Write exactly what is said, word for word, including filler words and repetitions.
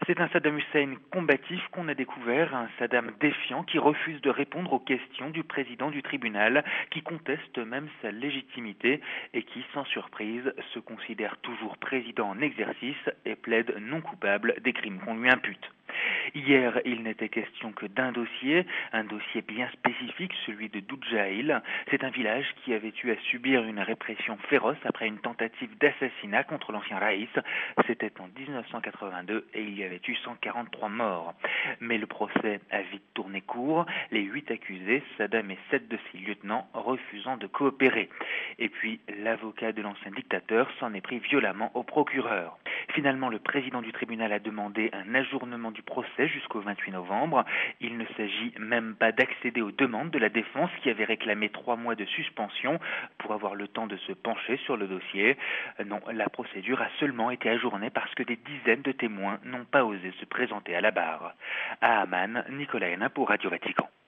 C'est un Saddam Hussein combatif qu'on a découvert, un Saddam défiant qui refuse de répondre aux questions du président du tribunal, qui conteste même sa légitimité et qui, sans surprise, se considère toujours président en exercice et plaide non coupable des crimes qu'on lui impute. Hier, il n'était question que d'un dossier, un dossier bien spécifique, celui de Doudjaïl. C'est un village qui avait eu à subir une répression féroce après une tentative d'assassinat contre l'ancien Raïs. C'était en dix-neuf cent quatre-vingt-deux et il y avait eu cent quarante-trois morts. Mais le procès a vite tourné court, les huit accusés, Saddam et sept de ses lieutenants, refusant de coopérer. Et puis, l'avocat de l'ancien dictateur s'en est pris violemment au procureur. Finalement, le président du tribunal a demandé un ajournement du procès jusqu'au vingt-huit novembre. Il ne s'agit même pas d'accéder aux demandes de la défense qui avait réclamé trois mois de suspension pour avoir le temps de se pencher sur le dossier. Non, la procédure a seulement été ajournée parce que des dizaines de témoins n'ont pas osé se présenter à la barre. À Amman, Nicolas Hénin pour Radio Vatican.